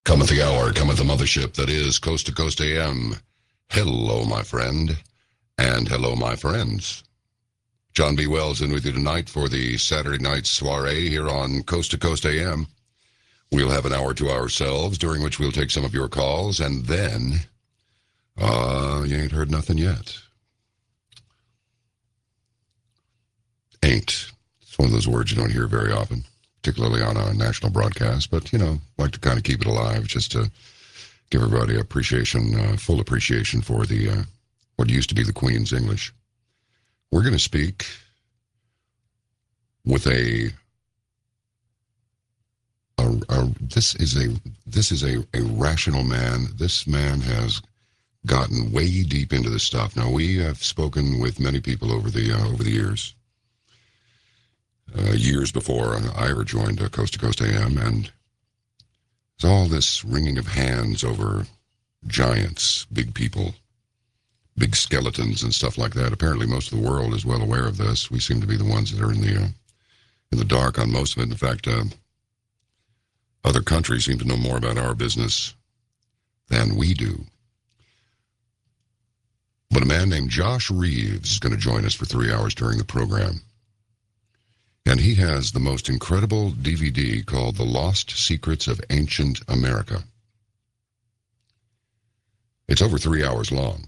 Cometh the hour, cometh the mothership that is Coast to Coast AM. Hello, my friend, and hello, my friends. John B. Wells in with you tonight for the Saturday night soiree here on Coast to Coast AM. We'll have an hour to ourselves, during which we'll take some of your calls, and then, you ain't heard nothing yet. Ain't. It's one of those words you don't hear very often, particularly on a national broadcast, but, like to kind of keep it alive just to give everybody appreciation, full appreciation for the what used to be the Queen's English. We're going to speak with this is a rational man. This man has gotten way deep into this stuff. Now, we have spoken with many people over the years. Years before I ever joined Coast to Coast AM, and there's all this wringing of hands over giants, big people, big skeletons and stuff like that. Apparently most of the world is well aware of this. We seem to be the ones that are in the dark on most of it. In fact, other countries seem to know more about our business than we do. But a man named Josh Reeves is going to join us for 3 hours during the program. And he has the most incredible DVD called The Lost Secrets of Ancient America. It's over 3 hours long.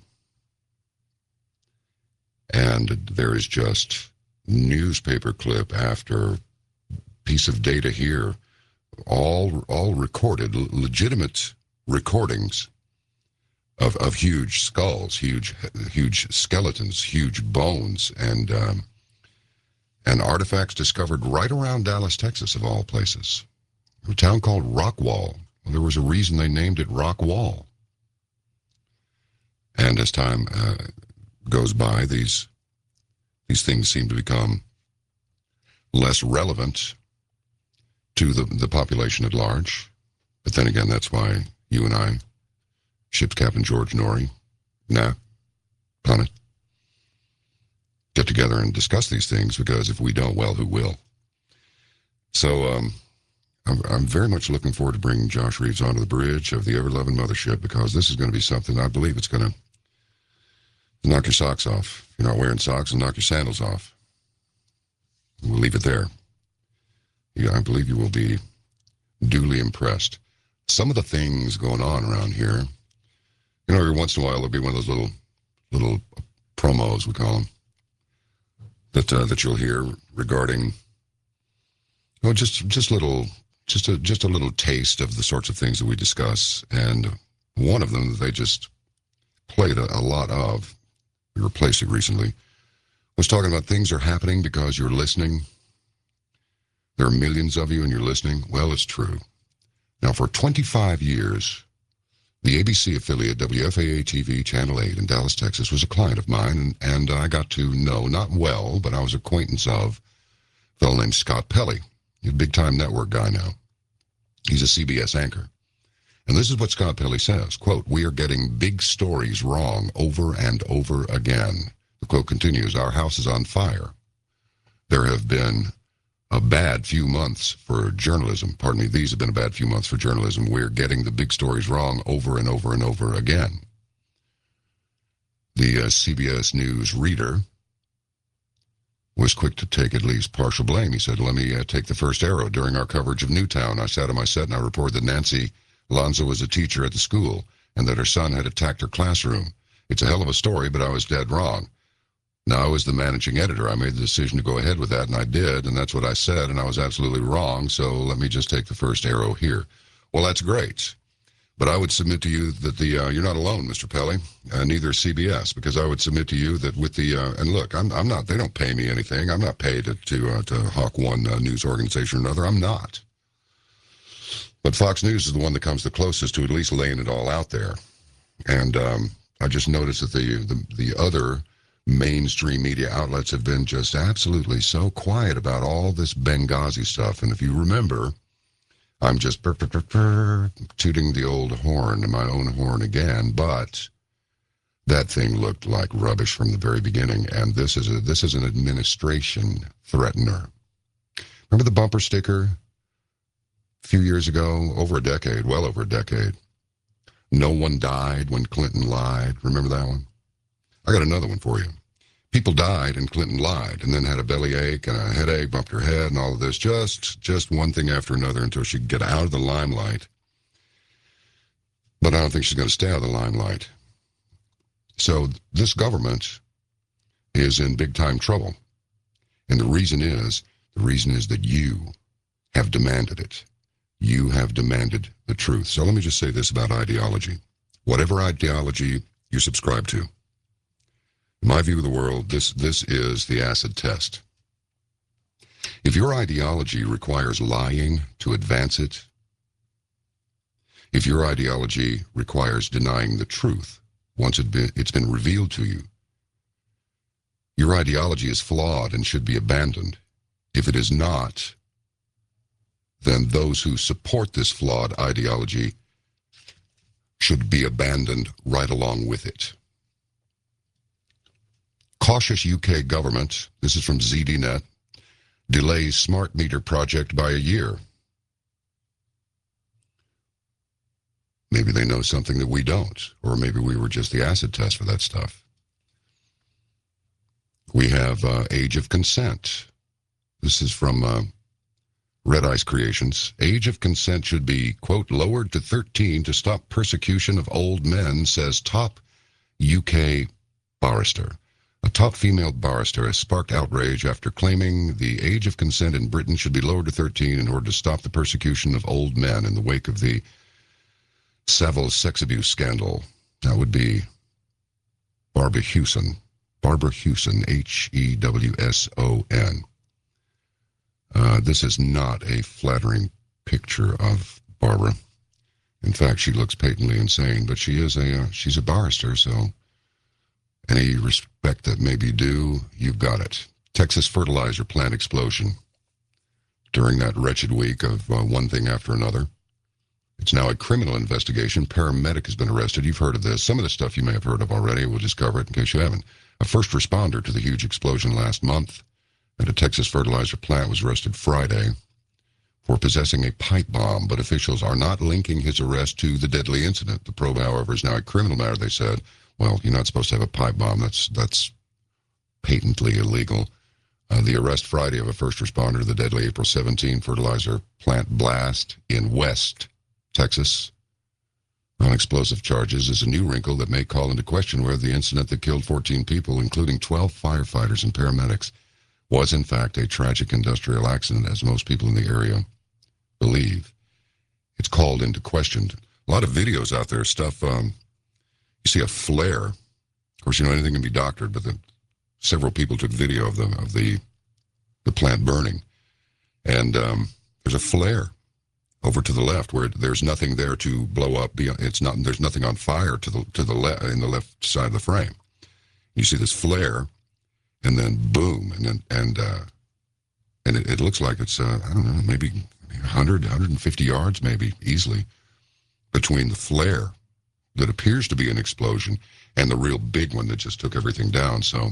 And there is just newspaper clip after piece of data here, all recorded, legitimate recordings of huge skulls, huge skeletons, huge bones, and artifacts discovered right around Dallas, Texas, of all places. A town called Rockwall. Well, there was a reason they named it Rockwall. And as time goes by, these things seem to become less relevant to the population at large. But then again, that's why you and I, Ship's Captain George Norrie, Punnett, get together and discuss these things, because if we don't, well, who will? So I'm very much looking forward to bringing Josh Reeves onto the bridge of the ever-loving mothership, because this is going to be something, I believe it's going to knock your socks off. If you're not wearing socks, and knock your sandals off. We'll leave it there. Yeah, I believe you will be duly impressed. Some of the things going on around here, every once in a while there'll be one of those little promos, we call them, that you'll hear regarding, just a little taste of the sorts of things that we discuss. And one of them that they just played a lot of, we replaced it recently, was talking about things are happening because you're listening. There are millions of you and you're listening. Well, it's true. Now, for 25 years, the ABC affiliate WFAA-TV Channel 8 in Dallas, Texas was a client of mine, and I got to know, not well, but I was acquaintance of a fellow named Scott Pelley. He's a big-time network guy now. He's a CBS anchor. And this is what Scott Pelley says, quote, "We are getting big stories wrong over and over again." The quote continues, "Our house is on fire. There have been a bad few months for journalism. Pardon me, these have been a bad few months for journalism. We're getting the big stories wrong over and over and over again." The CBS News reader was quick to take at least partial blame. He said, "Let me take the first arrow. During our coverage of Newtown, I sat on my set and I reported that Nancy Lonzo was a teacher at the school and that her son had attacked her classroom. It's a hell of a story, but I was dead wrong. Now, as the managing editor, I made the decision to go ahead with that, and I did, and that's what I said, and I was absolutely wrong, so let me just take the first arrow here." Well, that's great. But I would submit to you that you're not alone, Mr. Pelley, neither is CBS, because I would submit to you that with and look, I'm not, they don't pay me anything. I'm not paid to hawk one news organization or another. I'm not. But Fox News is the one that comes the closest to at least laying it all out there. And I just noticed that the other mainstream media outlets have been just absolutely so quiet about all this Benghazi stuff. And if you remember, I'm just tooting the old horn, my own horn again, but that thing looked like rubbish from the very beginning. And this is an administration threatener. Remember the bumper sticker a few years ago, over a decade, well over a decade. No one died when Clinton lied. Remember that one? I got another one for you. People died and Clinton lied and then had a bellyache and a headache, bumped her head and all of this. Just one thing after another until she could get out of the limelight. But I don't think she's going to stay out of the limelight. So this government is in big time trouble. And the reason is that you have demanded it. You have demanded the truth. So let me just say this about ideology. Whatever ideology you subscribe to, in my view of the world, this is the acid test. If your ideology requires lying to advance it, if your ideology requires denying the truth once it's been revealed to you, your ideology is flawed and should be abandoned. If it is not, then those who support this flawed ideology should be abandoned right along with it. Cautious UK government, this is from ZDNet, delays smart meter project by a year. Maybe they know something that we don't, or maybe we were just the acid test for that stuff. We have age of consent. This is from Red Ice Creations. Age of consent should be, quote, lowered to 13 to stop persecution of old men, says top UK barrister. A top female barrister has sparked outrage after claiming the age of consent in Britain should be lowered to 13 in order to stop the persecution of old men in the wake of the Savile sex abuse scandal. That would be Barbara Hewson. Barbara Hewson, Hewson. This is not a flattering picture of Barbara. In fact, she looks patently insane, but she's a barrister, so any respect that may be due, you've got it. Texas fertilizer plant explosion. During that wretched week of one thing after another. It's now a criminal investigation. Paramedic has been arrested. You've heard of this. Some of the stuff you may have heard of already. We'll just cover it in case you haven't. A first responder to the huge explosion last month at a Texas fertilizer plant was arrested Friday for possessing a pipe bomb, but officials are not linking his arrest to the deadly incident. The probe, however, is now a criminal matter, they said. Well, you're not supposed to have a pipe bomb. That's patently illegal. The arrest Friday of a first responder to the deadly April 17 fertilizer plant blast in West Texas on explosive charges is a new wrinkle that may call into question whether the incident that killed 14 people, including 12 firefighters and paramedics, was in fact a tragic industrial accident, as most people in the area believe. It's called into question. A lot of videos out there, stuff, you see a flare. Of course, anything can be doctored, but several people took video of the plant burning. And there's a flare over to the left where there's nothing there to blow up. There's nothing on fire to the left, in the left side of the frame. You see this flare, and then boom, and it looks like it's I don't know, maybe 100, 150 yards, maybe easily, between the flare that appears to be an explosion and the real big one that just took everything down. So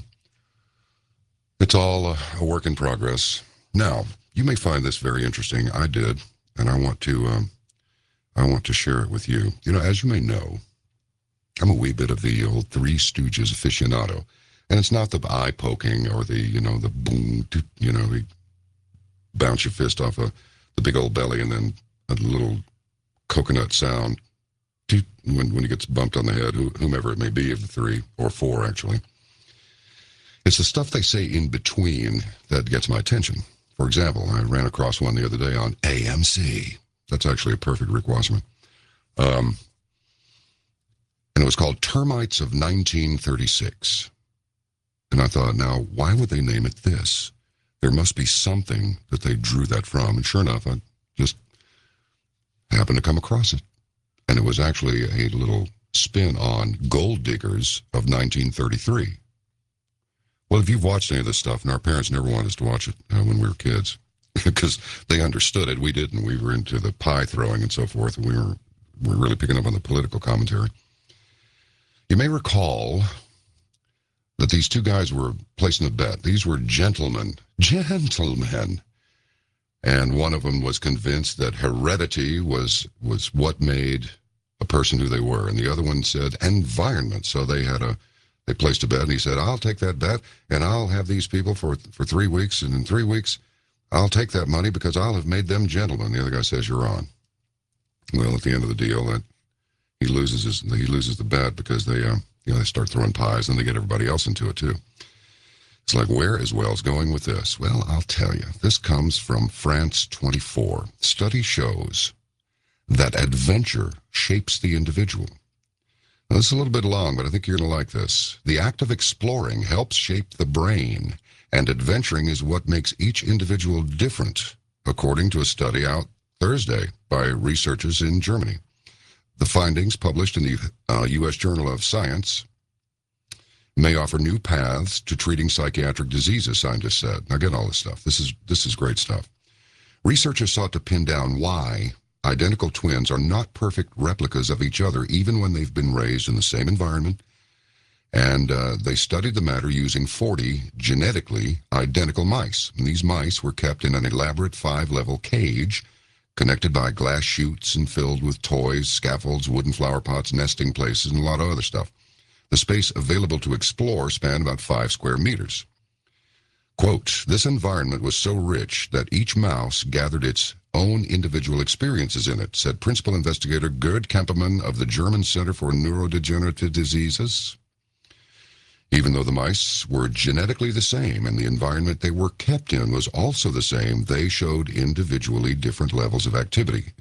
it's all a work in progress. Now, you may find this very interesting. I did. And I want to share it with you. As you may know, I'm a wee bit of the old Three Stooges aficionado, and it's not the eye poking or the boom, you bounce your fist off the big old belly and then a little coconut sound when he gets bumped on the head, whomever it may be of the three or four actually. It's the stuff they say in between that gets my attention. For example, I ran across one the other day on AMC. That's actually a perfect Rick Wasserman. And it was called Termites of 1936. And I thought, now, why would they name it this? There must be something that they drew that from. And sure enough, I just happened to come across it. And it was actually a little spin on Gold Diggers of 1933. Well, if you've watched any of this stuff, and our parents never wanted us to watch it when we were kids, because they understood it, we didn't. We were into the pie throwing and so forth, and we were really picking up on the political commentary. You may recall that these two guys were placing a bet. These were gentlemen, And one of them was convinced that heredity was what made a person who they were. And the other one said environment. So they placed a bet, and he said, I'll take that bet, and I'll have these people for 3 weeks, and in 3 weeks, I'll take that money because I'll have made them gentlemen. The other guy says, you're on. Well, at the end of the deal, he loses the bet because they start throwing pies, and they get everybody else into it too. It's like, where is Wells going with this? Well, I'll tell you. This comes from France 24. Study shows that adventure shapes the individual. Now, this is a little bit long, but I think you're going to like this. The act of exploring helps shape the brain, and adventuring is what makes each individual different, according to a study out Thursday by researchers in Germany. The findings, published in the U.S. Journal of Science, may offer new paths to treating psychiatric diseases, scientists said. Now get all this stuff. This is great stuff. Researchers sought to pin down why identical twins are not perfect replicas of each other, even when they've been raised in the same environment. And they studied the matter using 40 genetically identical mice. And these mice were kept in an elaborate 5-level cage connected by glass chutes and filled with toys, scaffolds, wooden flower pots, nesting places, and a lot of other stuff. The space available to explore spanned about 5 square meters. Quote, this environment was so rich that each mouse gathered its own individual experiences in it, said principal investigator Gerd Kemperman of the German Center for Neurodegenerative Diseases. Even though the mice were genetically the same and the environment they were kept in was also the same, they showed individually different levels of activity.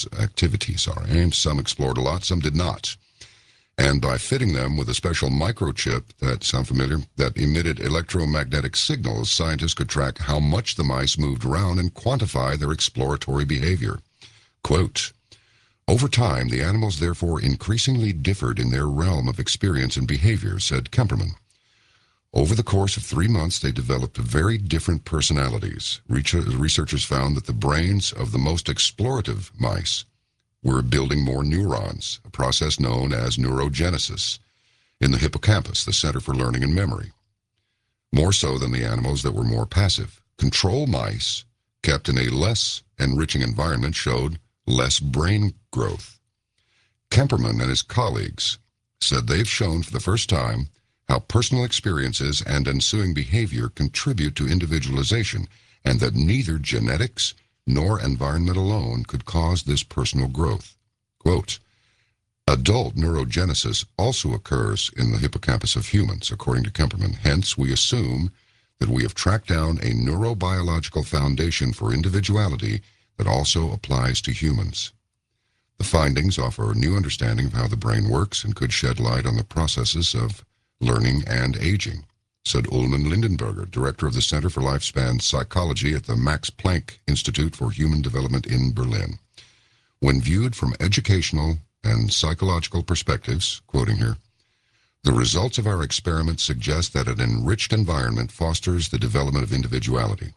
Some explored a lot, some did not. And by fitting them with a special microchip, that sound familiar, that emitted electromagnetic signals, scientists could track how much the mice moved around and quantify their exploratory behavior. Quote, over time, the animals therefore increasingly differed in their realm of experience and behavior, said Kemperman. Over the course of 3 months, they developed very different personalities. Researchers found that the brains of the most explorative mice were building more neurons, a process known as neurogenesis, in the hippocampus, the center for learning and memory. More so than the animals that were more passive. Control mice, kept in a less enriching environment, showed less brain growth. Kemperman and his colleagues said they've shown for the first time how personal experiences and ensuing behavior contribute to individualization, and that neither genetics nor environment alone could cause this personal growth. Quote, adult neurogenesis also occurs in the hippocampus of humans, according to Kemperman. Hence, we assume that we have tracked down a neurobiological foundation for individuality that also applies to humans. The findings offer a new understanding of how the brain works and could shed light on the processes of learning and aging, said Ullman Lindenberger, director of the Center for Lifespan Psychology at the Max Planck Institute for Human Development in Berlin. When viewed from educational and psychological perspectives, quoting here, the results of our experiment suggest that an enriched environment fosters the development of individuality.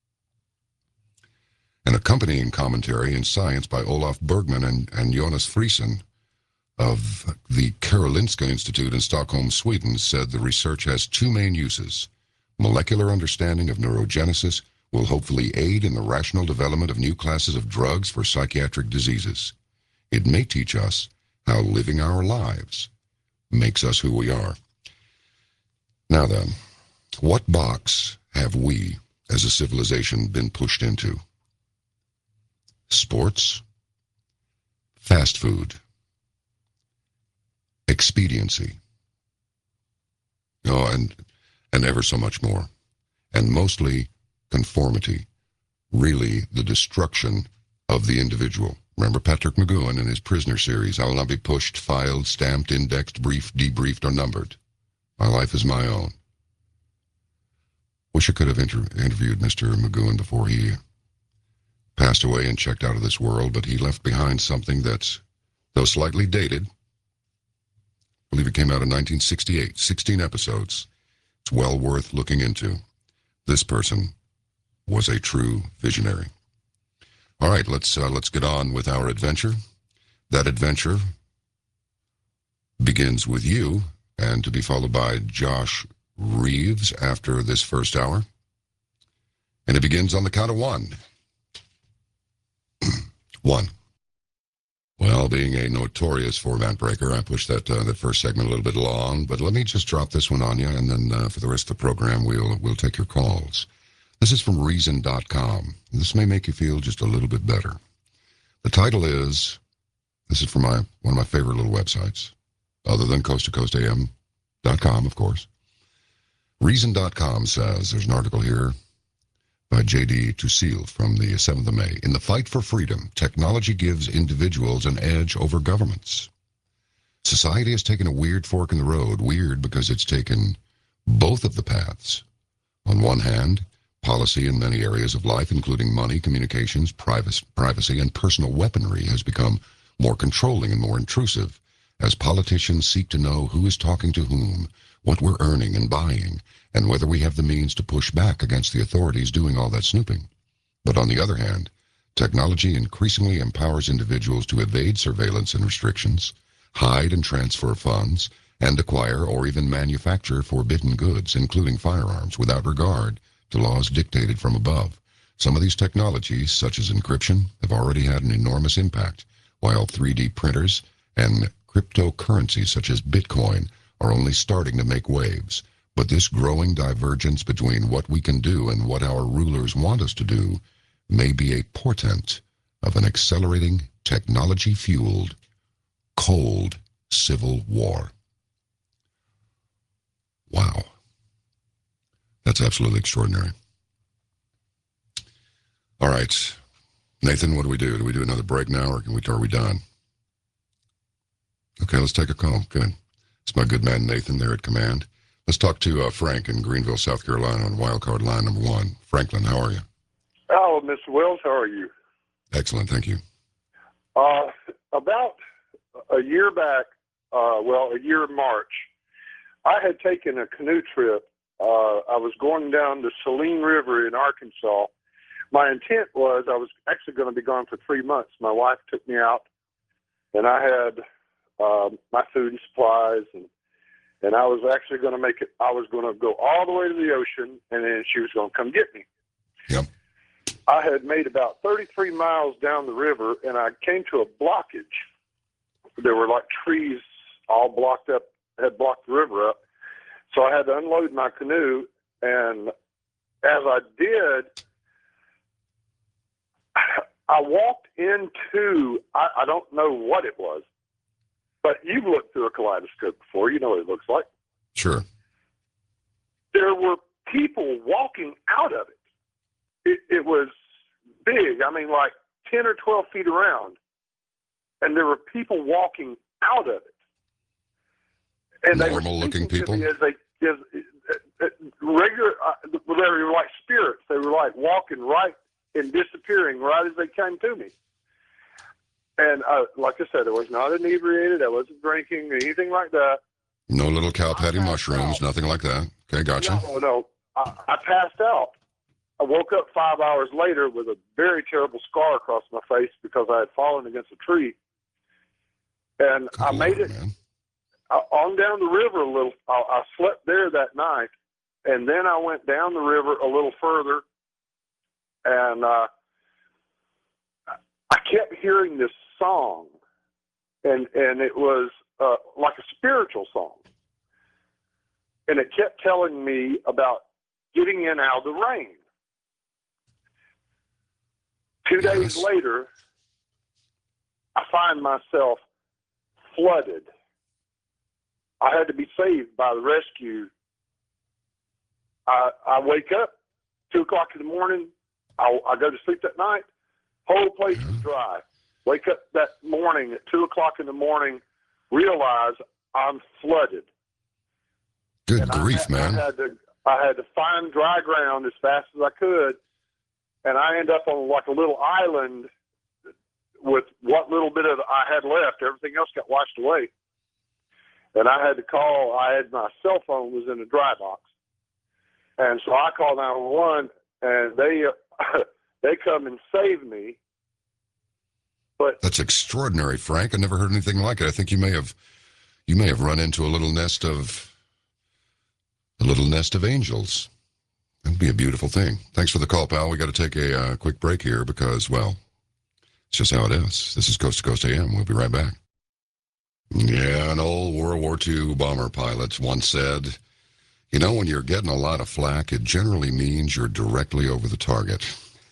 An accompanying commentary in Science by Olaf Bergman and Jonas Friesen of the Karolinska Institute in Stockholm, Sweden, said the research has 2 main uses. Molecular understanding of neurogenesis will hopefully aid in the rational development of new classes of drugs for psychiatric diseases. It may teach us how living our lives makes us who we are. Now then, what box have we, as a civilization, been pushed into? Sports, fast food, expediency, and ever so much more, and mostly conformity, really the destruction of the individual. Remember Patrick McGowan in his Prisoner series, I will not be pushed, filed, stamped, indexed, briefed, debriefed, or numbered. My life is my own. Wish I could have interviewed Mr. McGowan before he passed away and checked out of this world, but he left behind something that's, though slightly dated, I believe it came out in 1968, 16 episodes. It's well worth looking into. This person was a true visionary. All right, let's get on with our adventure. That adventure begins with you, and to be followed by Josh Reeves after this first hour. And it begins on the count of 1. One. Well, being a notorious format breaker, I pushed that first segment a little bit long, but let me just drop this one on you, and then for the rest of the program, we'll take your calls. This is from Reason.com. This may make you feel just a little bit better. The title is, this is from one of my favorite little websites, other than coasttocoastam.com, of course. Reason.com says, there's an article here by J.D. Tusil from the 7th of May. In the fight for freedom, technology gives individuals an edge over governments. Society has taken a weird fork in the road. Weird because it's taken both of the paths. On one hand, policy in many areas of life, including money, communications, privacy, and personal weaponry, has become more controlling and more intrusive as politicians seek to know who is talking to whom, what we're earning and buying, and whether we have the means to push back against the authorities doing all that snooping. But on the other hand, technology increasingly empowers individuals to evade surveillance and restrictions, hide and transfer funds, and acquire or even manufacture forbidden goods, including firearms, without regard to laws dictated from above. Some of these technologies, such as encryption, have already had an enormous impact, while 3D printers and cryptocurrencies such as Bitcoin are only starting to make waves. But this growing divergence between what we can do and what our rulers want us to do may be a portent of an accelerating, technology-fueled, cold civil war. Wow. That's absolutely extraordinary. All right. Nathan, what do we do? Do we do another break now, or are we done? Okay, let's take a call. Good. It's my good man Nathan there at command. Let's talk to Frank in Greenville, South Carolina on wildcard line number 1. Franklin, how are you? Oh, Mr. Wells, how are you? Excellent, thank you. About a year back, a year in March, I had taken a canoe trip. I was going down the Saline River in Arkansas. My intent was I was actually going to be gone for 3 months. My wife took me out, and I had my food and supplies, and I was actually going to make it. I was going to go all the way to the ocean, and then she was going to come get me. Yep. I had made about 33 miles down the river, and I came to a blockage. There were like trees all blocked up, had blocked the river up. So I had to unload my canoe, and as I did, I walked into, I don't know what it was, but you've looked through a kaleidoscope before. You know what it looks like. Sure. There were people walking out of it. It was big. I mean, like 10 or 12 feet around. And there were people walking out of it. And normal-looking people? As regular, they were like spirits. They were like walking right and disappearing right as they came to me. And like I said, I was not inebriated. I wasn't drinking, anything like that. No little cow patty mushrooms, nothing like that. Okay, gotcha. No. I passed out. I woke up 5 hours later with a very terrible scar across my face because I had fallen against a tree. And I made it on down the river a little. I slept there that night, and then I went down the river a little further, and I kept hearing this song, and it was like a spiritual song, and it kept telling me about getting in out of the rain. 2 days later, I find myself flooded. I had to be saved by the rescue. I wake up 2 o'clock in the morning. I go to sleep that night. Whole place is dry. Wake up that morning at 2 o'clock in the morning, realize I'm flooded. Good grief, man. I had to find dry ground as fast as I could, and I end up on like a little island with what little bit of I had left. Everything else got washed away. And I had to call. My cell phone was in a dry box. And so I called 911, and they come and save me. But that's extraordinary, Frank. I never heard anything like it. I think you may have run into a little nest of angels. That'd be a beautiful thing. Thanks for the call, pal. We got to take a quick break here because, well, It's just how it is. This is Coast to Coast AM. We'll be right back. Yeah, an old World War II bomber pilot once said, you know, when you're getting a lot of flack, it generally means you're directly over the target.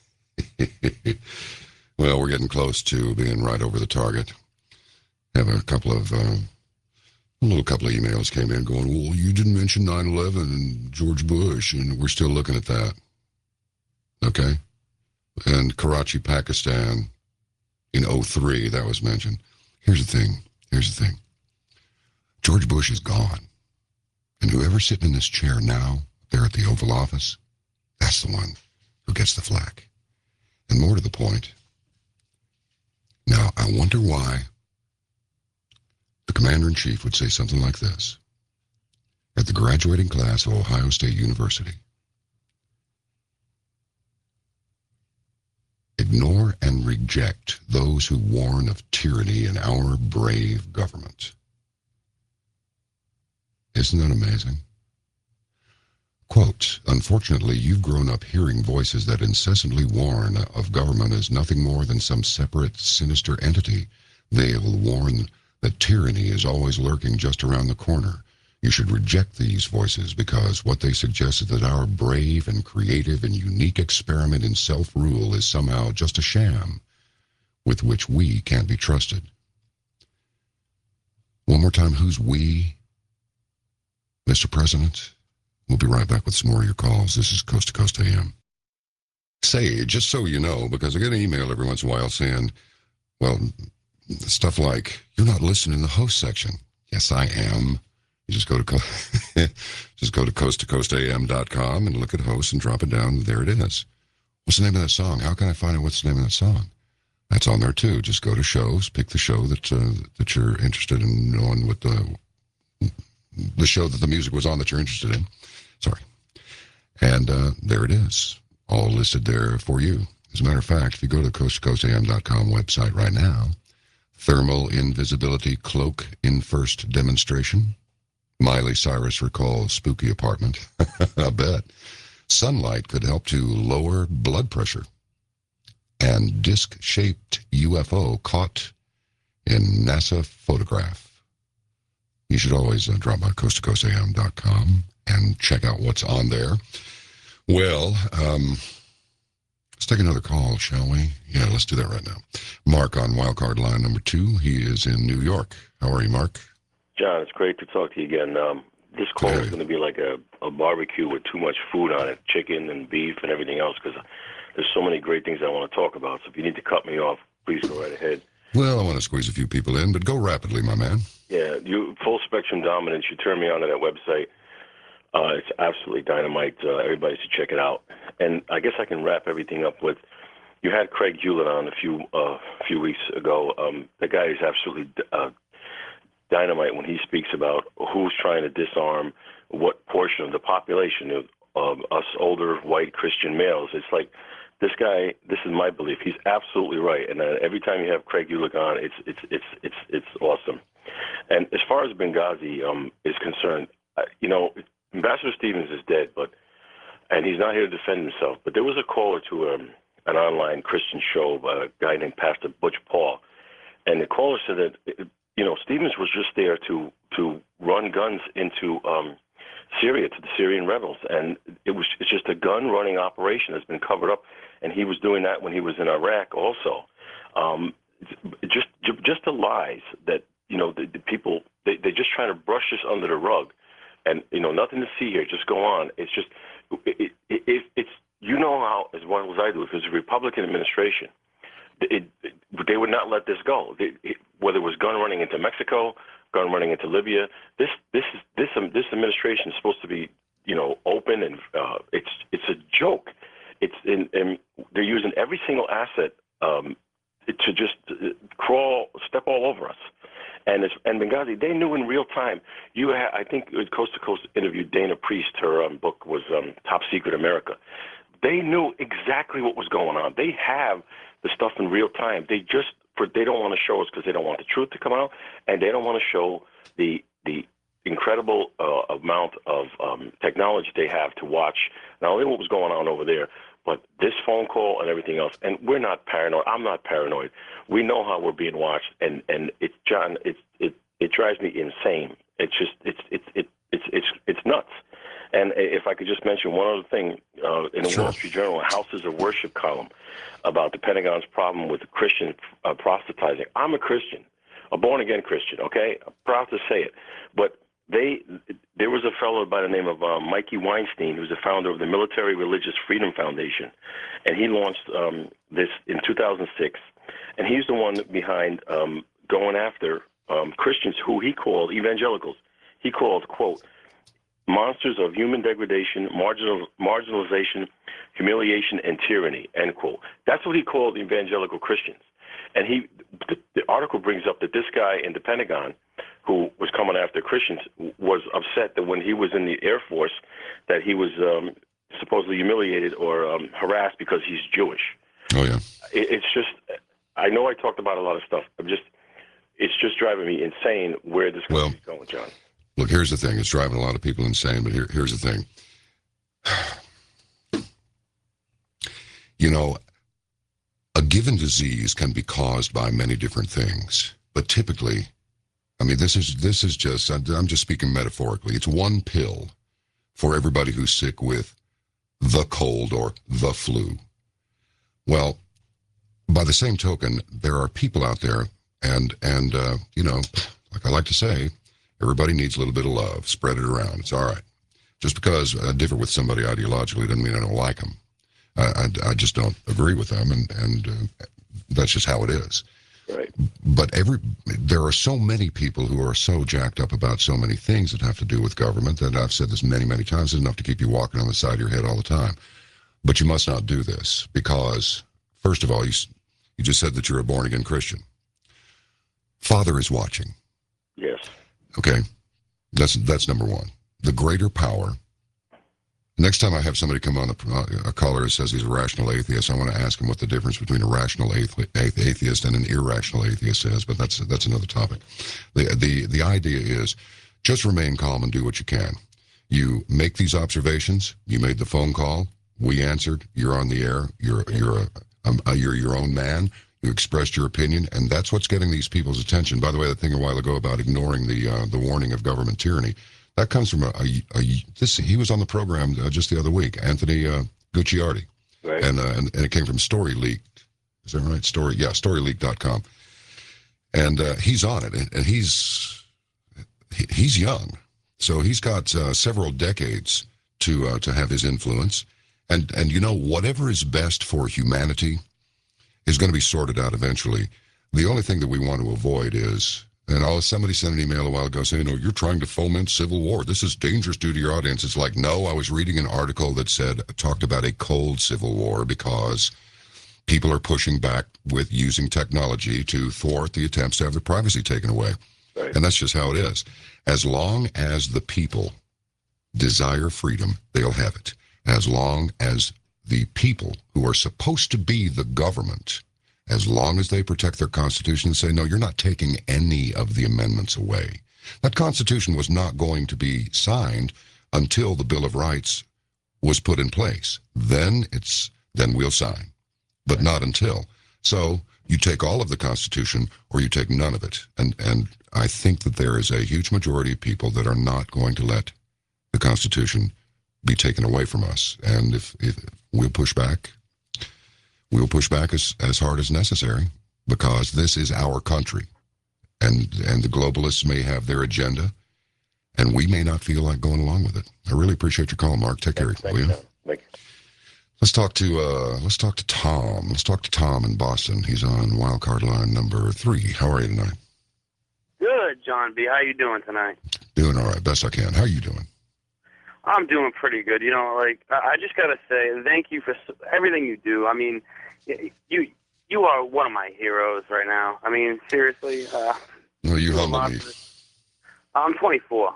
Well, we're getting close to being right over the target. Have a couple of emails came in going, well, you didn't mention 9/11 and George Bush, and we're still looking at that. Okay? And Karachi, Pakistan in 2003, that was mentioned. Here's the thing. George Bush is gone. And whoever's sitting in this chair now, there at the Oval Office, that's the one who gets the flack. And more to the point, now I wonder why the commander-in-chief would say something like this at the graduating class of Ohio State University. Ignore and reject those who warn of tyranny in our brave government. Isn't that amazing? Quote, unfortunately, you've grown up hearing voices that incessantly warn of government as nothing more than some separate, sinister entity. They'll warn that tyranny is always lurking just around the corner. You should reject these voices because what they suggest is that our brave and creative and unique experiment in self-rule is somehow just a sham with which we can't be trusted. One more time, who's we? Mr. President? We'll be right back with some more of your calls. This is Coast to Coast AM. Say, just so you know, because I get an email every once in a while saying, well, stuff like, you're not listening in the host section. Yes, I am. You just go to coasttocoastam.com and look at hosts and drop it down. There it is. What's the name of that song? How can I find out what's the name of that song? That's on there too. Just go to shows, pick the show that you're interested in knowing what the show that the music was on that you're interested in. Sorry. And there it is, all listed there for you. As a matter of fact, if you go to the coasttocoastam.com website right now, thermal invisibility cloak in first demonstration. Miley Cyrus recalls spooky apartment. I bet. Sunlight could help to lower blood pressure. And disc-shaped UFO caught in NASA photograph. You should always drop by coasttocoastam.com and check out what's on there. Well, let's take another call, shall we? Yeah, let's do that right now. Mark on wildcard line number 2. He is in New York. How are you, Mark? John, it's great to talk to you again. This call is going to be like a barbecue with too much food on it, chicken and beef and everything else, because there's so many great things I want to talk about. So if you need to cut me off, please go right ahead. Well, I want to squeeze a few people in, but go rapidly, my man. Yeah, Full Spectrum Dominance, you turned me on to that website. It's absolutely dynamite. Everybody should check it out. And I guess I can wrap everything up with, you had Craig Hewlett on a few weeks ago. The guy is absolutely dynamite when he speaks about who's trying to disarm what portion of the population of us older white Christian males. It's like, this guy, this is my belief. He's absolutely right. And every time you have Craig Hewlett on, it's awesome. And as far as Benghazi is concerned, Ambassador Stevens is dead, and he's not here to defend himself. But there was a caller to an online Christian show by a guy named Pastor Butch Paul, and the caller said that Stevens was just there to run guns into Syria, to the Syrian rebels, and it's just a gun running operation that's been covered up, and he was doing that when he was in Iraq also. Just the lies that the people they're just trying to brush this under the rug, and nothing to see here. Just go on. It's just it's how as well as I do. If it was a Republican administration, they would not let this go. Whether it was gun running into Mexico, gun running into Libya, this administration is supposed to be open, and it's a joke. And they're using every single asset to just step all over us. And Benghazi, they knew in real time. I think Coast to Coast interviewed Dana Priest. Her book was Top Secret America. They knew exactly what was going on. They have the stuff in real time. They don't want to show us because they don't want the truth to come out, and they don't want to show the incredible amount of technology they have to watch not only what was going on over there, But this phone call and everything else, and we're not paranoid. I'm not paranoid. We know how we're being watched, and it's John. It drives me insane. It's just it's nuts. And if I could just mention one other thing, in the Sure. Wall Street Journal, Houses of Worship column about the Pentagon's problem with Christian proselytizing. I'm a Christian, a born-again Christian, okay? I'm proud to say it. But there was a fellow by the name of Mikey Weinstein, who's the founder of the Military Religious Freedom Foundation, and he launched this in 2006, and he's the one behind going after Christians who he called evangelicals. He called, quote, monsters of human degradation, marginalization, humiliation, and tyranny, end quote. That's what he called evangelical Christians. And the article brings up that this guy in the Pentagon, who was coming after Christians, was upset that when he was in the Air Force, that he was supposedly humiliated or harassed because he's Jewish. Oh, yeah. It's just, I know I talked about a lot of stuff. It's just driving me insane where this country's going, John. Look, here's the thing. It's driving a lot of people insane, but here's the thing. You know, a given disease can be caused by many different things, but typically, I mean, this is just, I'm just speaking metaphorically. It's one pill for everybody who's sick with the cold or the flu. Well, by the same token, there are people out there, and you know, like I like to say, everybody needs a little bit of love. Spread it around. It's all right. Just because I differ with somebody ideologically doesn't mean I don't like them. I just don't agree with them, and that's just how it is. Right. But there are so many people who are so jacked up about so many things that have to do with government that I've said this many, many times. It's enough to keep you walking on the side of your head all the time. But you must not do this because, first of all, you just said that you're a born-again Christian. Father is watching. Yes. Okay? That's number one. The greater power. Next time I have somebody come on, a caller who says he's a rational atheist, I want to ask him what the difference between a rational atheist and an irrational atheist is, but that's another topic. The idea is just remain calm and do what you can. You make these observations. You made the phone call. We answered. You're on the air. You're your own man. You expressed your opinion, and that's what's getting these people's attention. By the way, that thing a while ago about ignoring the warning of government tyranny, that comes from he was on the program just the other week, Anthony Gucciardi, right. and it came from StoryLeak. Is that right? StoryLeak.com, and he's on it, and he's young, so he's got several decades to have his influence, and you know, whatever is best for humanity is going to be sorted out eventually. The only thing that we want to avoid is, and somebody sent an email a while ago saying, you're trying to foment civil war. This is dangerous to your audience. It's like, no, I was reading an article that talked about a cold civil war because people are pushing back with using technology to thwart the attempts to have their privacy taken away. Right. And that's just how it is. As long as the people desire freedom, they'll have it. As long as the people who are supposed to be the government, as long as they protect their Constitution and say, no, you're not taking any of the amendments away. That Constitution was not going to be signed until the Bill of Rights was put in place. Then we'll sign, but not until. So you take all of the Constitution or you take none of it. And I think that there is a huge majority of people that are not going to let the Constitution be taken away from us. And if we'll push back as hard as necessary, because this is our country, and the globalists may have their agenda, and we may not feel like going along with it. I really appreciate your call, Mark. Take care, will you? Thank you. Let's talk to Tom. Let's talk to Tom in Boston. He's on wildcard line number 3. How are you tonight? Good, John B. How you doing tonight? Doing all right, best I can. How are you doing? I'm doing pretty good. You know, like, I just got to say thank you for everything you do. I mean, you are one of my heroes right now. I mean, seriously. No, you humble me. I'm 24.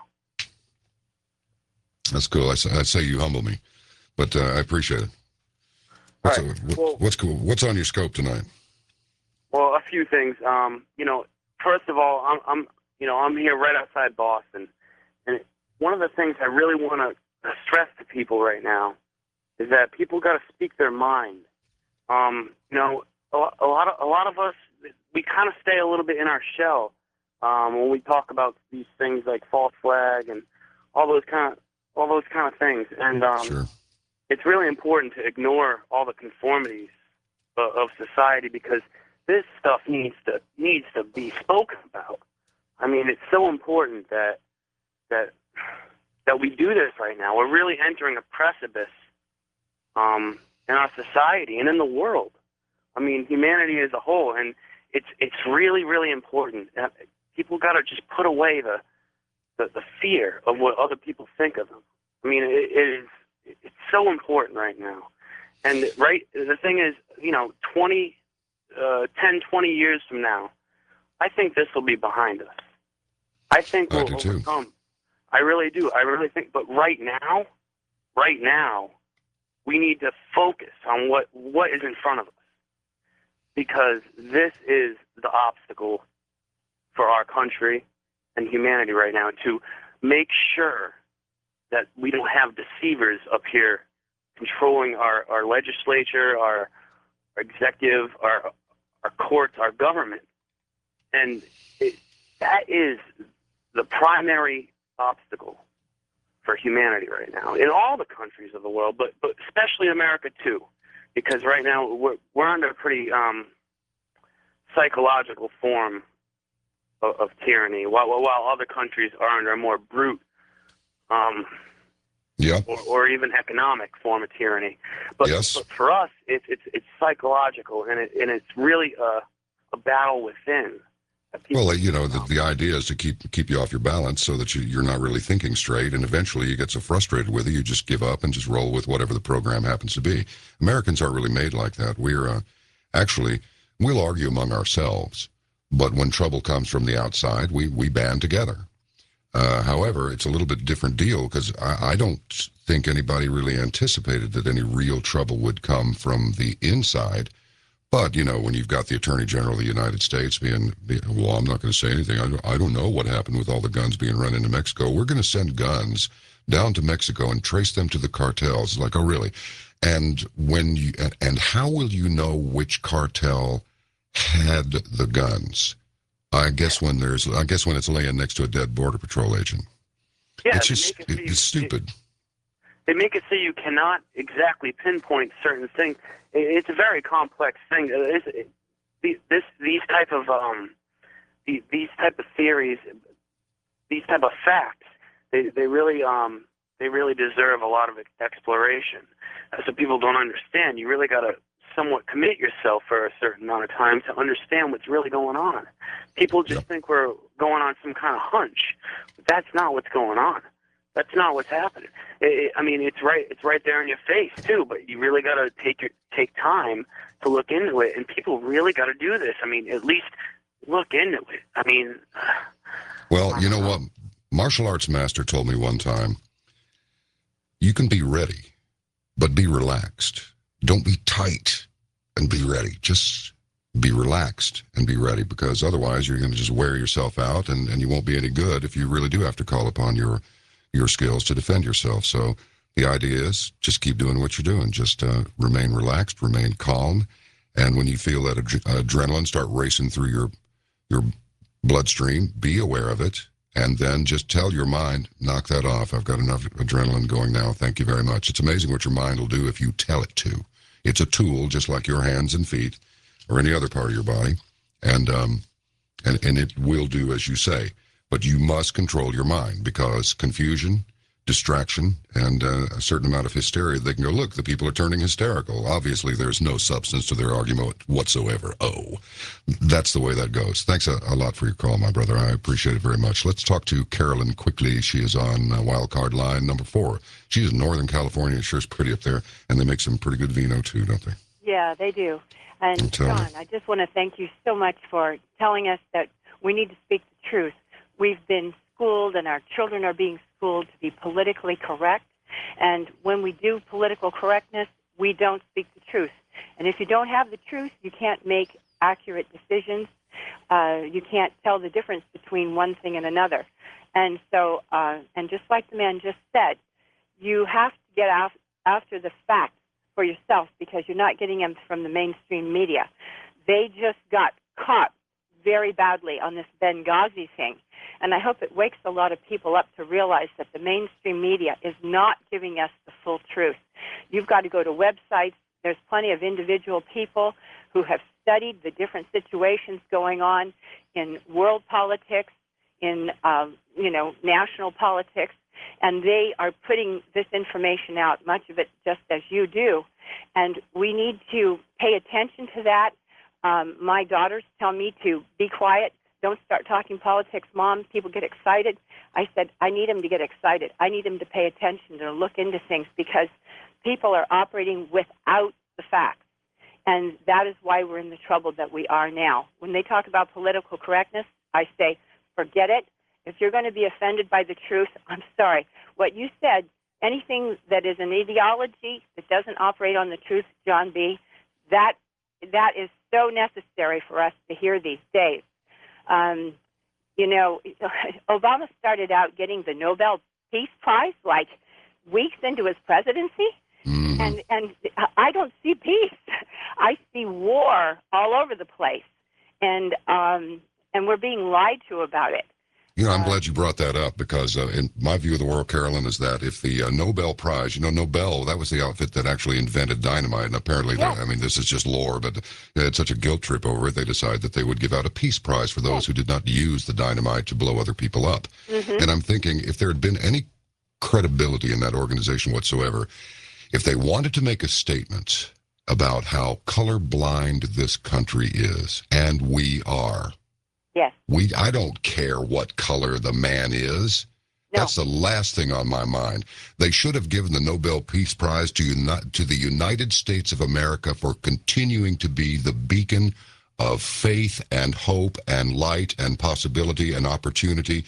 That's cool. I'd say you humble me, but I appreciate it. What's cool? What's on your scope tonight? Well, a few things. You know, first of all, I'm here right outside Boston, and one of the things I really want to stress to people right now is that people got to speak their mind. You know, a lot of us, we kind of stay a little bit in our shell when we talk about these things like false flag and all those kind of things. And Sure. it's really important to ignore all the conformities of society, because this stuff needs to be spoken about. I mean, it's so important that we do this right now. We're really entering a precipice in our society and in the world. I mean, humanity as a whole, and it's really, really important. People got to just put away the fear of what other people think of them. I mean, it's so important right now. And the thing is, you know, 10, 20 years from now, I think this will be behind us. I think we'll overcome. I really do. I really think. But right now, we need to focus on what is in front of us, because this is the obstacle for our country and humanity right now, to make sure that we don't have deceivers up here controlling our legislature, our executive, our courts, our government. And that is the primary obstacle for humanity right now in all the countries of the world, but especially America too, because right now we're under a pretty psychological form of tyranny, while other countries are under a more brute or even economic form of tyranny. But, yes. but for us, it's psychological, and it's really a battle within. Well, you know, the idea is to keep you off your balance so that you're not really thinking straight, and eventually you get so frustrated with it, you just give up and just roll with whatever the program happens to be. Americans aren't really made like that. We're actually, we'll argue among ourselves, but when trouble comes from the outside, we band together. However, it's a little bit different deal, because I don't think anybody really anticipated that any real trouble would come from the inside. But, you know, when you've got the Attorney General of the United States being well, I'm not going to say anything. I don't know what happened with all the guns being run into Mexico. We're going to send guns down to Mexico and trace them to the cartels. It's like, oh, really? And and how will you know which cartel had the guns? I guess when it's laying next to a dead Border Patrol agent. Yeah, it's just it's stupid. They make it so you cannot exactly pinpoint certain things. It's a very complex thing. These type of theories, these type of facts, they really deserve a lot of exploration. So people don't understand. You really got to somewhat commit yourself for a certain amount of time to understand what's really going on. People just think we're going on some kind of hunch, but that's not what's going on. That's not what's happening. I mean, it's right there in your face too. But you really got to take time to look into it, and people really got to do this. I mean, at least look into it. I mean, well, you know what? Martial arts master told me one time, you can be ready, but be relaxed. Don't be tight and be ready. Just be relaxed and be ready, because otherwise you're going to just wear yourself out, and you won't be any good if you really do have to call upon your skills to defend yourself. So the idea is just keep doing what you're doing. Just remain relaxed, remain calm, and when you feel that adrenaline start racing through your bloodstream, be aware of it, and then just tell your mind, knock that off. I've got enough adrenaline going now. Thank you very much. It's amazing what your mind will do if you tell it to. It's a tool, just like your hands and feet or any other part of your body, and it will do as you say. But you must control your mind, because confusion, distraction, and a certain amount of hysteria, they can go, look, the people are turning hysterical. Obviously, there's no substance to their argument whatsoever. Oh, that's the way that goes. Thanks a lot for your call, my brother. I appreciate it very much. Let's talk to Carolyn quickly. She is on wildcard line number 4. She's in Northern California. Sure is pretty up there, and they make some pretty good vino, too, don't they? Yeah, they do. And, John, I just want to thank you so much for telling us that we need to speak the truth. We've been schooled, and our children are being schooled to be politically correct. And when we do political correctness, we don't speak the truth. And if you don't have the truth, you can't make accurate decisions. You can't tell the difference between one thing and another. And so, and just like the man just said, you have to get after the facts for yourself because you're not getting them from the mainstream media. They just got caught very badly on this Benghazi thing. And I hope it wakes a lot of people up to realize that the mainstream media is not giving us the full truth. You've got to go to websites. There's plenty of individual people who have studied the different situations going on in world politics, in national politics, and they are putting this information out, much of it just as you do. And we need to pay attention to that. My daughters tell me to be quiet. Don't start talking politics, Mom. People get excited. I said, I need them to get excited. I need them to pay attention, to look into things, because people are operating without the facts. And that is why we're in the trouble that we are now. When they talk about political correctness, I say, forget it. If you're going to be offended by the truth, I'm sorry. What you said, anything that is an ideology that doesn't operate on the truth, John B., that is so necessary for us to hear these days. Obama started out getting the Nobel Peace Prize like weeks into his presidency, and I don't see peace. I see war all over the place, and we're being lied to about it. I'm glad you brought that up because in my view of the world, Carolyn, is that if the Nobel Prize, Nobel, that was the outfit that actually invented dynamite, and apparently, this is just lore, but they had such a guilt trip over it, they decided that they would give out a peace prize for those who did not use the dynamite to blow other people up. And I'm thinking, if there had been any credibility in that organization whatsoever, if they wanted to make a statement about how colorblind this country is, and we are, yes, I don't care what color the man is. No. That's the last thing on my mind. They should have given the Nobel Peace Prize to the United States of America for continuing to be the beacon of faith and hope and light and possibility and opportunity,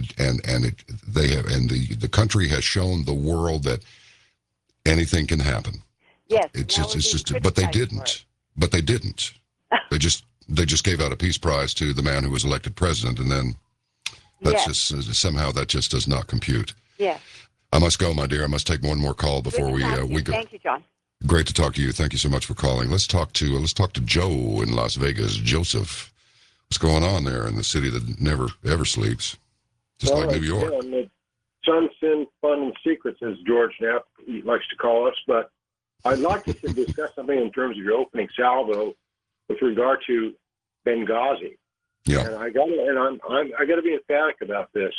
the country has shown the world that anything can happen. Yes, but they didn't. But they didn't. They just gave out a peace prize to the man who was elected president, and then somehow that just does not compute. Yes. I must go, my dear. I must take one more call before we go. Thank you, John. Great to talk to you. Thank you so much for calling. Let's talk to Joe in Las Vegas. Joseph, what's going on there in the city that never ever sleeps, just like New York? Sun, Sin, Fun, and Secrets, as George Knapp likes to call us. But I'd like to discuss something in terms of your opening salvo with regard to Benghazi. Yeah. And I got to be emphatic about this.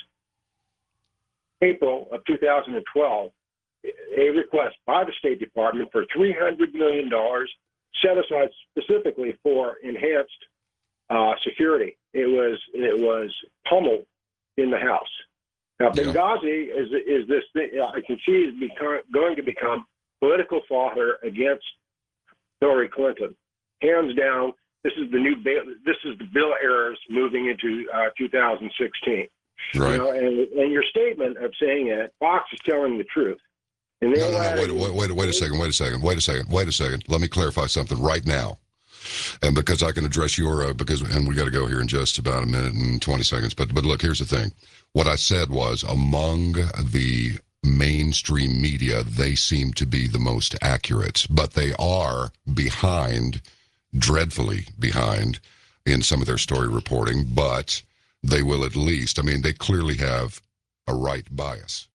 April of 2012, a request by the State Department for $300 million set aside specifically for enhanced security. It was pummeled in the House. Now, Benghazi is this thing I can see is going to become political fodder against Hillary Clinton. Hands down, this is the bill errors moving into 2016. Right. And your statement of saying that Fox is telling the truth. And wait a second. Let me clarify something right now. And because I can address and we got to go here in just about a minute and 20 seconds. But look, here's the thing. What I said was, among the mainstream media, they seem to be the most accurate, but they are dreadfully behind in some of their story reporting, but they will at least, they clearly have a right bias.